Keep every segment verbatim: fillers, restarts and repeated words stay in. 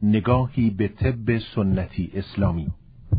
نگاهی به طب سنتی اسلامی.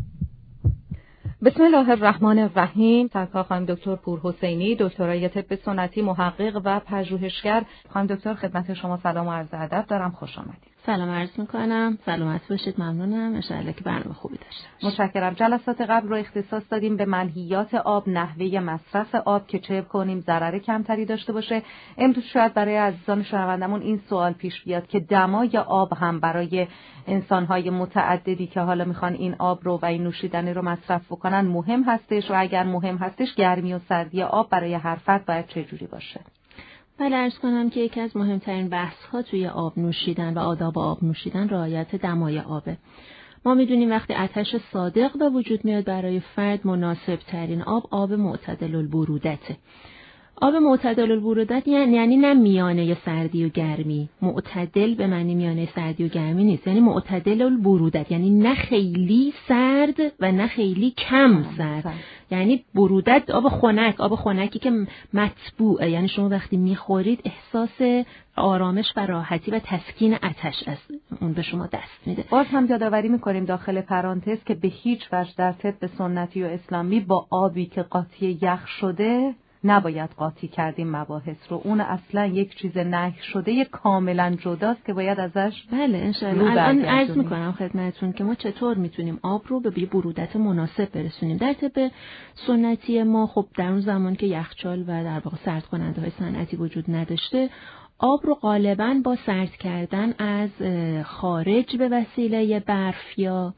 بسم الله الرحمن الرحیم. سرکار خانم دکتر پورحسینی، دکترای طب سنتی، محقق و پژوهشگر. خانم دکتر خدمت شما سلام و عرض ادب دارم، خوش آمدید. سلام عرض میکنم، سلامت باشید، ممنونم، ان شاءالله که برنامه خوبی داشته باشید. متشکرم. جلسات قبل رو اختصاص دادیم به منهیات آب، نحوه مصرف آب که چه کنیم ضرر کمتری داشته باشه. امروز شاید برای عزیزان شنوندمون این سوال پیش بیاد که دمای آب هم برای انسان‌های متعددی که حالا میخوان این آب رو و این نوشیدنی رو مصرف بکنن مهم هستش، و اگر مهم هستش گرمی و سردی آب برای هر فرد باید چه جوری باشه؟ بله، عرض کنم که یکی از مهمترین بحث‌ها توی آب نوشیدن و آداب آب نوشیدن رعایت دمای آبه. ما میدونیم وقتی آتش صادق به وجود میاد برای فرد مناسب ترین آب آب معتدل البرودته. آب معتدل البرودت یعنی نه میانه سردی و گرمی، معتدل به معنی میانه سردی و گرمی نیست، یعنی معتدل البرودت، یعنی نه خیلی سرد و نه خیلی کم سرد، یعنی برودت آب خنک، آب خنکی که مطبوعه، یعنی شما وقتی میخورید احساس آرامش و راحتی و تسکین آتش از اون به شما دست میده. باز هم یادآوری میکنیم داخل پرانتز که به هیچ وجه در طب سنتی و اسلامی با آبی که قاطی یخ شده نباید قاطی کردیم مباحث رو. اون اصلا یک چیز نهی شده، یک کاملا جداست که باید ازش بله انشاءالله. الان عرض میکنم خدمتتون که ما چطور میتونیم آب رو به برودت مناسب برسونیم. در طب سنتی ما خب در اون زمان که یخچال و در واقع سرد کننده های صنعتی وجود نداشته، آب رو غالباً با سرد کردن از خارج به وسیله برف یا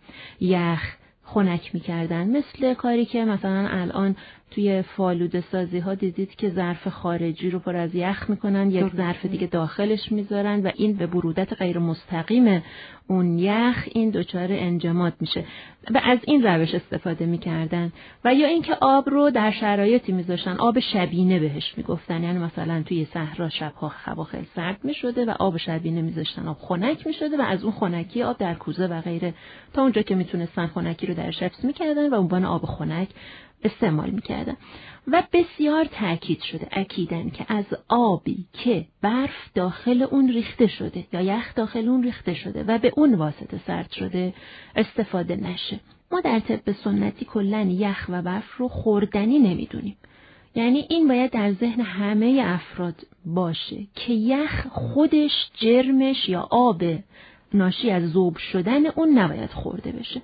یخ خنک می‌کردن، مثل کاری که مثلا الان توی فالوده سازی ها دیدید که ظرف خارجی رو پر از یخ میکنن، یک ظرف دیگه داخلش میذارن و این به برودت غیر مستقیم اون یخ این دچار انجماد میشه و از این روش استفاده میکردن. و یا اینکه آب رو در شرایطی میذاشتن، آب شبینه بهش میگفتن، یعنی مثلا توی صحرا شبها هوا خیلی سرد میشده و آب شبینه میذاشتن، آب خنک میشده و از اون خنکی آب در کوزه و غیره تا اونجا که میتونستن خنکی رو درش حفظ میکردن و عنوان آب خنک استعمال میکردن. و بسیار تأکید شده اکیدن که از آبی که برف داخل اون ریخته شده یا یخ داخل اون ریخته شده و به اون واسطه سرد شده استفاده نشه. ما در طب سنتی کلن یخ و برف رو خوردنی نمیدونیم، یعنی این باید در ذهن همه افراد باشه که یخ خودش جرمش یا آب ناشی از ذوب شدن اون نباید خورده بشه.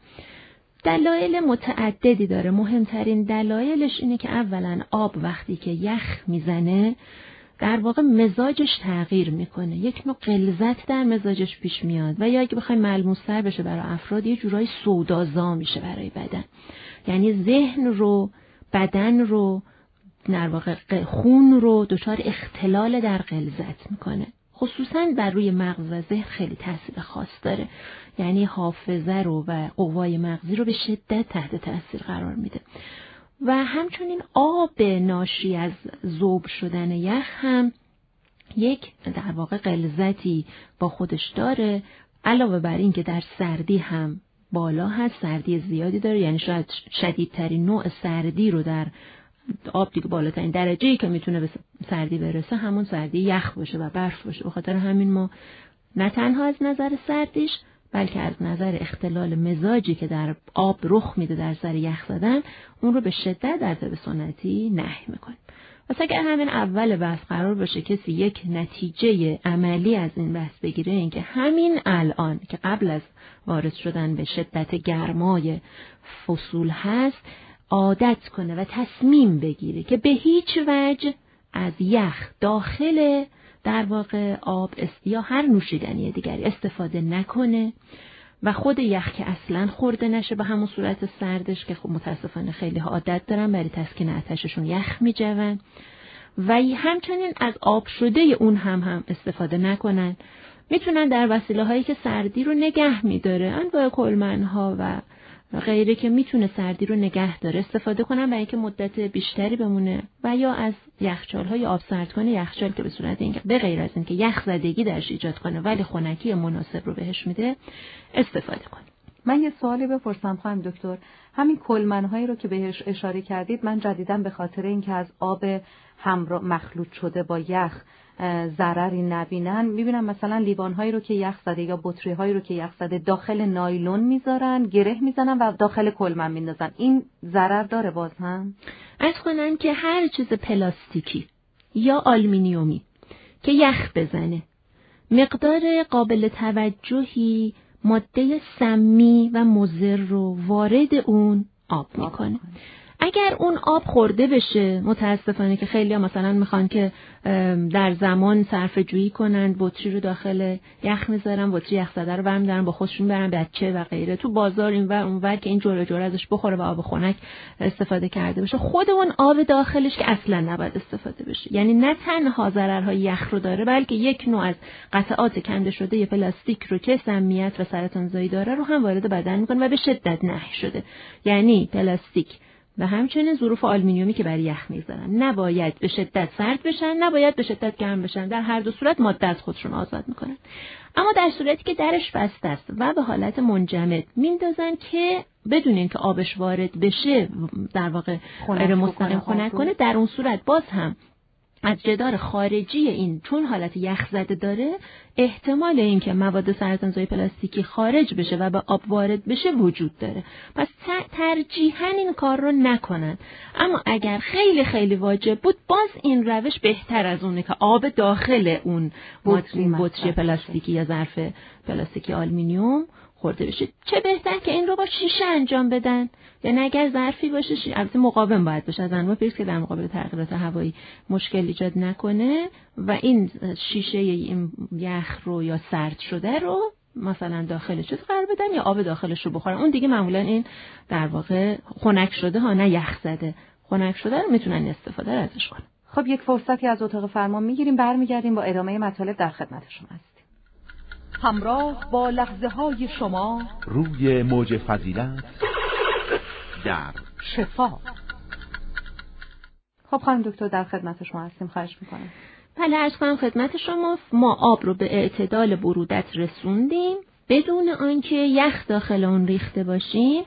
دلایل متعددی داره. مهمترین دلایلش اینه که اولا آب وقتی که یخ میزنه در واقع مزاجش تغییر میکنه، یک نوع غلظت در مزاجش پیش میاد و یا اگه بخوایم ملموس‌تر بشه برای افراد یه جورای سودازا میشه برای بدن، یعنی ذهن رو، بدن رو، در واقع خون رو دچار اختلال در غلظت میکنه. خصوصا بر روی مغز و ذهن خیلی تاثیر خاص داره، یعنی حافظه رو و قوای مغزی رو به شدت تحت تاثیر قرار میده. و همچنین آب ناشی از ذوب شدن یخ هم یک در واقع غلظتی با خودش داره، علاوه بر این که در سردی هم بالا هست، سردی زیادی داره، یعنی شاید شدیدترین نوع سردی رو در آب دیگه بالاترین درجه‌ای که میتونه به سردی برسه همون سردی یخ باشه و برف باشه. به خاطر همین ما نه تنها از نظر سردیش بلکه از نظر اختلال مزاجی که در آب رخ میده در سر یخ زدن اون رو به شدت در طب سنتی نهی میکنیم. پس اگر همین اول بحث قرار باشه کسی یک نتیجه عملی از این بحث بگیره، این که همین الان که قبل از وارد شدن به شدت گرمای فصول هست عادت کنه و تصمیم بگیره که به هیچ وجه از یخ داخل در واقع آب است یا هر نوشیدنی دیگری استفاده نکنه و خود یخ که اصلا خورده نشه به همون صورت سردش که خب متاسفانه خیلی ها عادت دارن برای تسکین آتششون یخ میجون، و همچنین از آب شده اون هم هم استفاده نکنن. میتونن در وسیله هایی که سردی رو نگه میداره، انواع کلمن ها و غیره که میتونه سردی رو نگه داره استفاده کنن برای اینکه مدت بیشتری بمونه، و یا از یخچال های آب سرد کنه یخچال که به صورت اینکه به غیر از اینکه یخ زدگی درش ایجاد کنه ولی خنکی مناسب رو بهش میده استفاده کنه. من یه سوالی بپرسم خانم دکتر، همین کلمن‌هایی رو که بهش اشاره کردید من جدیداً به خاطر اینکه از آب همراه مخلوط شده با یخ ضرری نبینن، میبینم مثلا لیوان‌هایی رو که یخ زده یا بطری‌هایی رو که یخ زده داخل نایلون میذارن، گره میزنن و داخل کلمن میندازن. این ضرر داره باز هم؟ عرض کنم که هر چیز پلاستیکی یا آلومینیومی که یخ بزنه مقدار قابل توجهی ماده سمی و مضر رو وارد اون آب میکنه. اگر اون آب خورده بشه، متاسفانه که خیلی ها مثلا میخوان که در زمان صرفه جویی کنند، بطری رو داخل یخ میذارن، بطری یخ زده رو برمی‌دارن با خودشون برن بچه و غیره تو بازار اینور اونور که این جوره جوره ازش بخوره و آب خنک استفاده کرده بشه. خود اون آب داخلش که اصلا نباید استفاده بشه. یعنی نه تنها ضررهای یخ رو داره، بلکه یک نوع از قطعات کنده شده ی پلاستیک رو که سمیت و سرطانزایی داره رو هم وارد بدن میکنه و به شدت نهی شده. یعنی پلاستیک و همچنین ظروف آلومینیومی که برای یخ میذارن نباید به شدت سرد بشن، نباید به شدت گرم بشن. در هر دو صورت ماده از خودشون آزاد میکنن. اما در صورتی که درش بسته است و به حالت منجمد میندازن که بدون اینکه آبش وارد بشه در واقع غیر مستقیم خنک کنه، در اون صورت باز هم از جدار خارجی این چون حالت یخ زده داره، احتمال اینکه مواد سرطانزای پلاستیکی خارج بشه و به آب وارد بشه وجود داره. پس ترجیحاً این کار رو نکنن. اما اگر خیلی خیلی واجب بود، باز این روش بهتر از اونه که آب داخل اون بطری پلاستیکی یا ظرف پلاستیکی آلومینیوم خورده بشه. چه بهتر که این رو با شیشه انجام بدن. یعنی اگر ظرفی باشه، البته مقاوم باید باشه، از انواع پریز که در مقابل تغییرات هوایی مشکل ایجاد نکنه و این شیشه این یخ رو یا سرد شده رو مثلا داخلش قرار بدن یا آب داخلش رو بخورن. اون دیگه معمولا این در واقع خنک شده ها، نه یخ زده، خنک شده رو میتونن استفاده ازش کنن. خب یک فرصتی از اتاق فرمان میگیریم، برمیگردیم با ادامه مطالب در خدمت شما هستیم. همراه با لحظه های شما روی موج فضیلت در شفا. خب خانم دکتر در خدمت شما هستیم، خواهش میکنم. بله عرض کنم خدمت شما. ما آب رو به اعتدال برودت رسوندیم بدون آنکه یخ داخل اون ریخته باشیم.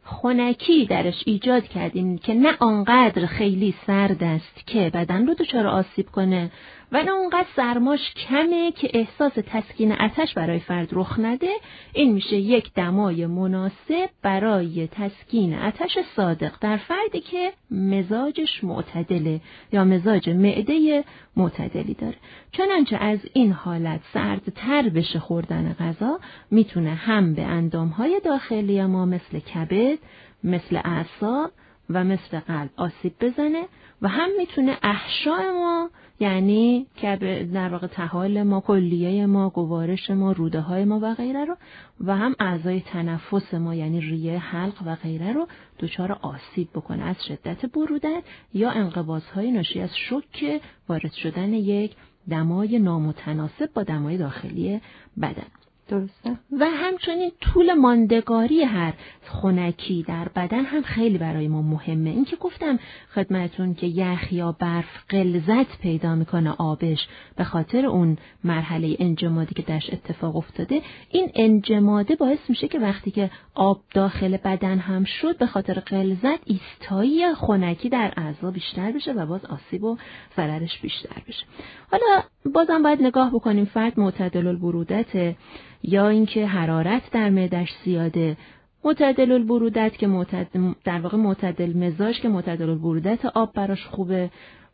خنکی درش ایجاد کردیم که نه آنقدر خیلی سرد است که بدن رو دچار آسیب کنه و نه اونقدر سرماش کمه که احساس تسکین آتش برای فرد رخ نده. این میشه یک دمای مناسب برای تسکین آتش صادق در فردی که مزاجش معتدله یا مزاج معده معتدلی داره. چنانچه از این حالت سردتر بشه خوردن غذا، میتونه هم به اندامهای داخلی ما مثل کبد، مثل اعصاب و مثل قلب آسیب بزنه و هم میتونه احشاء ما، یعنی که در واقع طحال ما، کلیه ما، گوارش ما، روده های ما و غیره رو و هم اعضای تنفس ما یعنی ریه، حلق و غیره رو دچار آسیب بکنه از شدت برودت یا انقباض‌های ناشی از شوک وارد شدن یک دمای نامتناسب با دمای داخلی بدن. درسته. و همچنین طول ماندگاری هر خنکی در بدن هم خیلی برای ما مهمه. این که گفتم خدمتون که یخ یا برف غلظت پیدا میکنه آبش به خاطر اون مرحله انجمادی که درش اتفاق افتاده، این انجماده باعث میشه که وقتی که آب داخل بدن هم شد به خاطر غلظت ایستایی خنکی در اعضا بیشتر بشه و باز آسیب و ضررش بیشتر بشه. حالا بازم باید نگاه بکنیم فرد معتدل البرودت یا اینکه حرارت در معدش زیاده. معتدل البرودت که معتدل در واقع معتدل مزاج که معتدل البرودت آب براش خوبه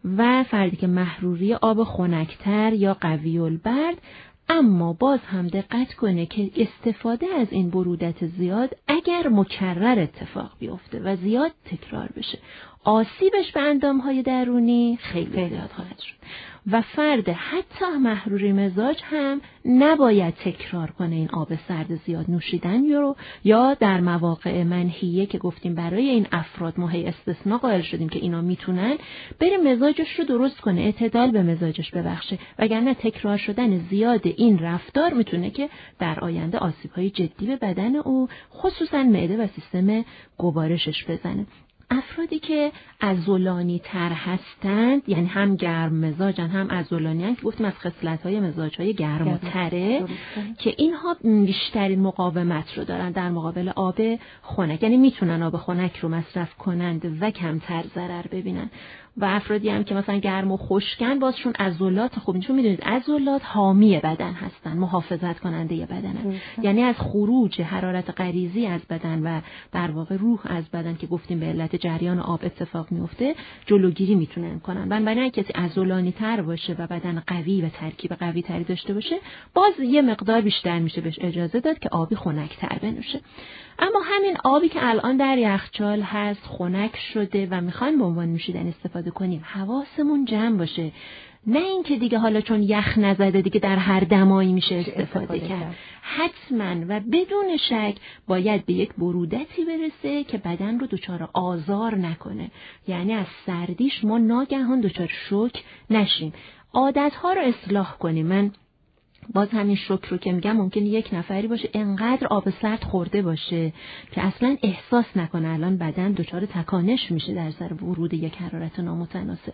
و فردی که محروری آب خنکتر یا قوی البرد. اما باز هم دقت کنه که استفاده از این برودت زیاد اگر مکرر اتفاق بیفته و زیاد تکرار بشه، آسیبش به اندامهای درونی خیلی زیاد خواهد شد و فرد حتی محروری مزاج هم نباید تکرار کنه این آب سرد زیاد نوشیدن رو، یا در مواقع منهیه که گفتیم برای این افراد ما هی استثناء قائل شدیم که اینا میتونن بره مزاجش رو درست کنه، اعتدال به مزاجش ببخشه، وگرنه تکرار شدن زیاد این رفتار میتونه که در آینده آسیب‌های جدی به بدن او خصوصا معده و سیستم گوارشش بزنه. افرادی که عضلانی تر هستند، یعنی هم گرم مزاجن هم عضلانی هستند، که گفتیم از خصلت‌های مزاج‌های گرم و تره که اینها بیشترین مقاومت رو دارن در مقابل آب خنک، یعنی میتونن آب خنک رو مصرف کنند و کمتر ضرر ببینن. و افرادی هم که مثلا گرم و خشکن بازشون عضلات خوب، چون میدونید عضلات حامی بدن هستن، محافظت کننده بدنن، یعنی از خروج حرارت غریزی از بدن و در واقع روح از بدن که گفتیم به علت جریان آب اتفاق میفته جلوگیری میتونن کنن. بنابراین کسی عضلانی تر باشه و بدن قوی و ترکیب قوی تری داشته باشه باز یه مقدار بیشتر میشه بهش اجازه داد که آبی خنک تر بنوشه. اما همین آبی که الان در یخچال هست خنک شده و میخوایم به عنوان نوشیدن استفاده کنیم، حواسمون جمع باشه، نه این که دیگه حالا چون یخ نزده دیگه در هر دمایی میشه استفاده, استفاده کرد. حتما و بدون شک باید به یک برودتی برسه که بدن رو دچار آزار نکنه، یعنی از سردیش ما ناگهان دچار شوک نشیم. عادتها رو اصلاح کنیم. من باز همین شوک رو که میگم ممکنه یک نفری باشه انقدر آب سرد خورده باشه که اصلا احساس نکنه الان بدن دچار تکانش میشه در سر ورود یک حرارت نامتناسب.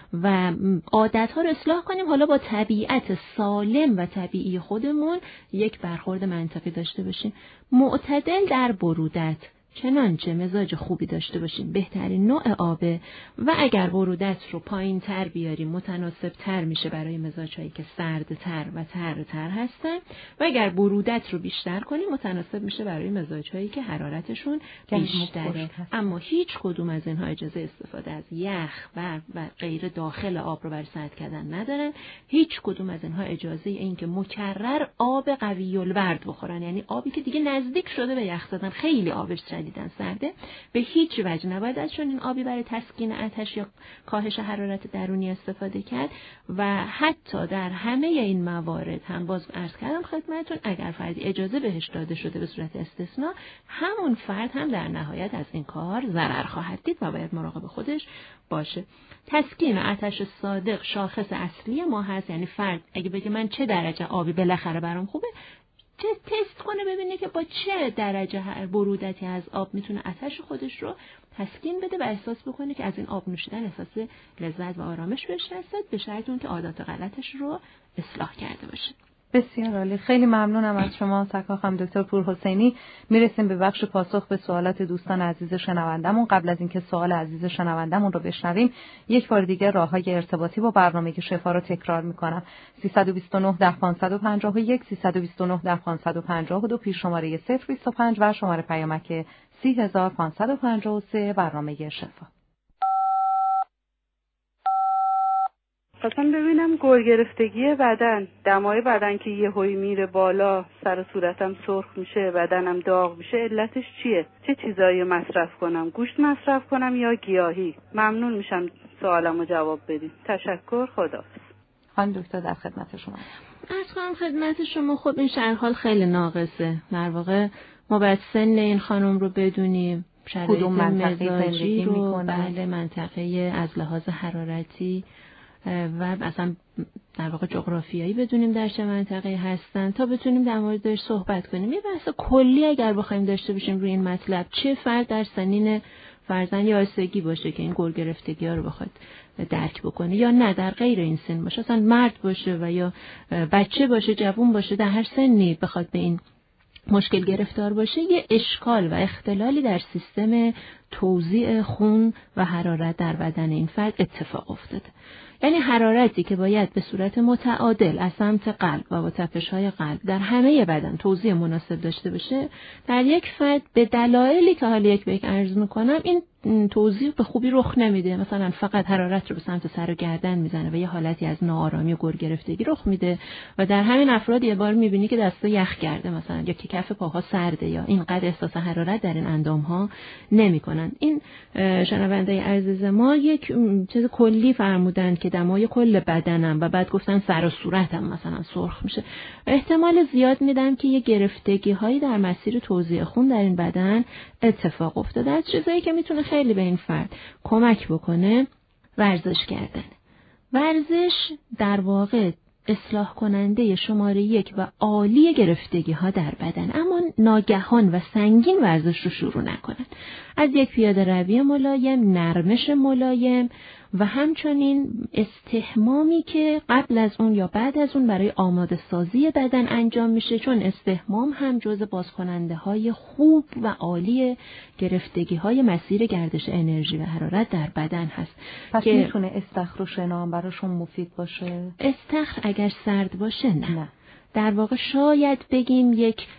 و عادت‌ها رو اصلاح کنیم، حالا با طبیعت سالم و طبیعی خودمون یک برخورد منطقی داشته باشیم، معتدل در برودت، چنانچه مزاج خوبی داشته باشیم بهترین نوع آبه و اگر برودت رو پایین تر بیاریم متناسب تر میشه برای مزاجهایی که سردتر و ترتر هستن و اگر برودت رو بیشتر کنیم متناسب میشه برای مزاجهایی که حرارتشون بیشتره. اما هیچ کدوم از اینها اجازه استفاده از یخ و و غیر داخل آب رو برای سرد کردن ندارن. هیچ کدوم از اینها اجازه این که مکرر آب قوی الورد بخورن، یعنی آبی که دیگه نزدیک شده به یخ زدن، خیلی آبش دیدن سرده، به هیچ وجه نباید از چون این آبی برای تسکین آتش یا کاهش حرارت درونی استفاده کرد. و حتی در همه این موارد هم باز عرض کردم خدمتتون اگر فردی اجازه بهش داده شده به صورت استثناء، همون فرد هم در نهایت از این کار ضرر خواهد دید و باید مراقب خودش باشه. تسکین آتش صادق شاخص اصلی ما هست، یعنی فرد اگه بگه من چه درجه آبی بالاخره برام خوبه، تست کنه ببینه که با چه درجه برودتی از آب میتونه آتش خودش رو تسکین بده و احساس بکنه که از این آب نوشیدن احساس لذت و آرامش بهش رسید، به شرط اون که عادات غلطش رو اصلاح کرده باشه. بسیار عالی، خیلی ممنونم از شما سرکار خانم دکتر پورحسینی. میرسیم به بخش پاسخ به سوالات دوستان عزیز شنوندمون. قبل از اینکه سوال عزیز شنوندمون رو بشنویم یک بار دیگه راههای ارتباطی با برنامه شفا رو تکرار میکنم: سیصد و بیست و نه ده پانصد و پنجاه و یک سیصد و بیست و نه ده پانصد و پنجاه و دو پیش شماره صفر بیست و پنج و شماره پیامک سی هزار پانصد و پنجاه و سه برنامه شفا. خواستم ببینم گل گرفتگی بدن، دمای بدن که یه هوی میره بالا، سر صورتم سرخ میشه، بدنم داغ میشه، علتش چیه؟ چه چیزایی مصرف کنم؟ گوشت مصرف کنم یا گیاهی؟ ممنون میشم سوالمو جواب بدین. تشکر، خداحافظ. خانم دکتر در خدمت شما. از خانم خدمت شما. خب این شرح خیلی ناقصه. در واقع ما باید سن این خانم رو بدونیم، شرایط مزاجی رو، بله منطقه از لحاظ حرارتی و اصلا در واقع جغرافیایی بدونیم در چه منطقه هستن تا بتونیم در موردش صحبت کنیم. یه بحث کلی اگر بخوایم داشته باشیم روی این مطلب، چه فرد در سنین فرزند یا آستگی باشه که این گل گرفتگی ها رو بخواد درک بکنه یا نه در غیر این سن باشه، اصلا مرد باشه و یا بچه باشه، جوان باشه، در هر سنی بخواد به این مشکل گرفتار باشه، یه اشکال و اختلالی در سیستم توزیع خون و حرارت در بدن این فرد اتفاق افتاده. یعنی حرارتی که باید به صورت متعادل از سمت قلب و با تپش‌های قلب در همه بدن توزیع مناسب داشته باشه، در یک فرد به دلایلی که حالا یک به یک عرض می‌کنم این توزیع به خوبی رخ نمیده. مثلا فقط حرارت رو به سمت سر و گردن میزنه و یه حالتی از ناآرامی و گل گرفتگی رخ میده و در همین افراد یه بار میبینی که دستا یخ کرده مثلا یا که کف پاها سرده یا اینقدر احساس حرارت در این اندام‌ها نمی‌کنن. این شنونده عزیز ما یک چیز کلی فرمودن که دمای کل بدنم و بعد گفتن سر و صورتم مثلا سرخ میشه. احتمال زیاد میدم که یه گرفتگی‌هایی در مسیر توزیع خون در این بدن اتفاق افتاده. از چیزایی که میتونه خیلی به این فرد کمک بکنه ورزش کردن. ورزش در واقع اصلاح کننده شماره یک و عالی گرفتگی ها در بدن، اما ناگهان و سنگین ورزش رو شروع نکنن. از یک پیاده روی ملایم، نرمش ملایم، و همچنین استحمامی که قبل از اون یا بعد از اون برای آماده سازی بدن انجام میشه، چون استحمام هم جزء بازکننده های خوب و عالی گرفتگی های مسیر گردش انرژی و حرارت در بدن هست. پس که میتونه استخر و شنا هم براشون مفید باشه؟ استخر اگر سرد باشه نه, نه. در واقع شاید بگیم یک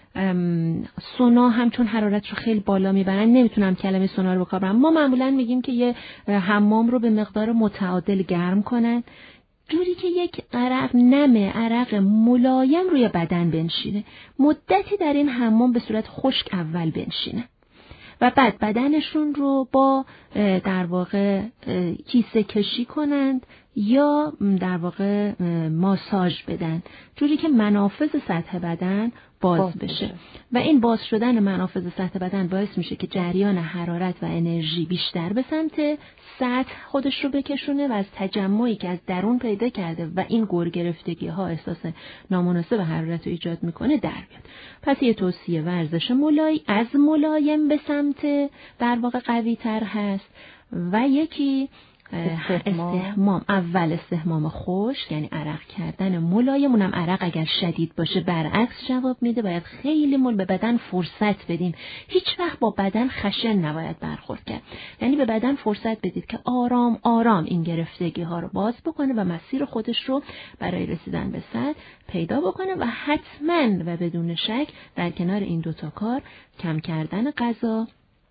سونا هم چون حرارت رو خیلی بالا میبرن، نمیتونم کلمه سونا رو بکارم. ما معمولا میگیم که یه حمام رو به مقدار متعادل گرم کنن، جوری که یک عرق نمه، عرق ملایم روی بدن بنشینه. مدتی در این حمام به صورت خشک اول بنشینه و بعد بدنشون رو با در واقع کیسه کشی کنند یا در واقع ماساژ بدن، جوری که منافذ سطح بدن باز, باز بشه. بشه و این باز شدن منافذ سطح بدن باعث میشه که جریان حرارت و انرژی بیشتر به سمت سطح خودش رو بکشونه و از تجمعی که از درون پیدا کرده و این گور گرفتگی ها احساس نامناسب حرارت رو ایجاد میکنه در بیاد. پس یه توصیه ورزش ملای از ملایم به سمت در واقع قوی تر هست و یکی استحمام. استحمام اول استحمام خشک، یعنی عرق کردن ملایم، اونم عرق اگر شدید باشه برعکس جواب میده. باید خیلی مول به بدن فرصت بدیم، هیچ وقت با بدن خشن نباید برخورد کرد، یعنی به بدن فرصت بدید که آرام آرام این گرفتگی ها رو باز بکنه و مسیر خودش رو برای رسیدن به سطح پیدا بکنه و حتما و بدون شک در کنار این دوتا کار کم کردن غذا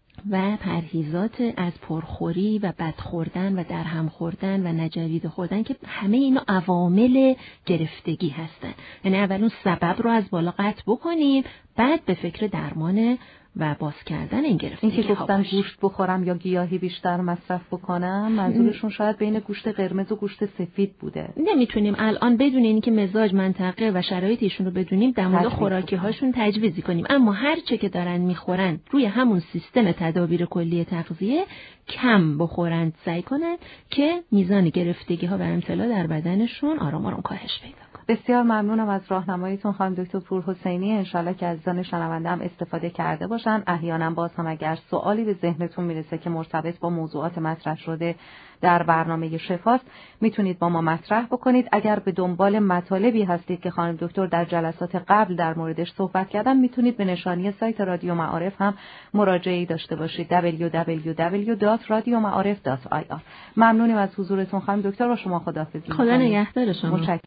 و پرهیزات از پرخوری و بد خوردن و درهم خوردن و نجوید خوردن که همه اینا عوامل گرفتگی هستن. یعنی اول اون سبب رو از بالا قطع بکنیم، بعد به فکر درمان و باز کردن این گرفتگی. این که گفتن گوشت بخورم یا گیاهی بیشتر مصرف بکنم، منظورشون شاید بین گوشت قرمز و گوشت سفید بوده. نمیتونیم الان بدون اینکه مزاج، منطقه و شرایط ایشون رو بدونیم در مورد خوراکی هاشون تجویزی کنیم، اما هر چه که دارن میخورن روی همون سیستم تدابیر کلی تغذیه کم بخورند، سعی کنند که میزان گرفتگی ها و امتلا در بدنشون آرام آرام کاهش پیدا کنه. بسیار ممنونم از راهنماییتون خانم دکتر پورحسینی. انشالله که عزیزان شنونده هم استفاده کرده باشن. احیانا باز هم اگر سوالی به ذهنتون میرسه که مرتبط با موضوعات مطرح شده در برنامه شفاست، میتونید با ما مطرح بکنید. اگر به دنبال مطالبی هستید که خانم دکتر در جلسات قبل در موردش صحبت کردن، میتونید به نشانی سایت رادیو معارف هم مراجعه داشته باشید دبلیو دبلیو دبلیو دات رادیو معارف دات آی آر. ممنونیم از حضورتون خانم دکتر. با شما خداحافظی. خدا نگهدار شما.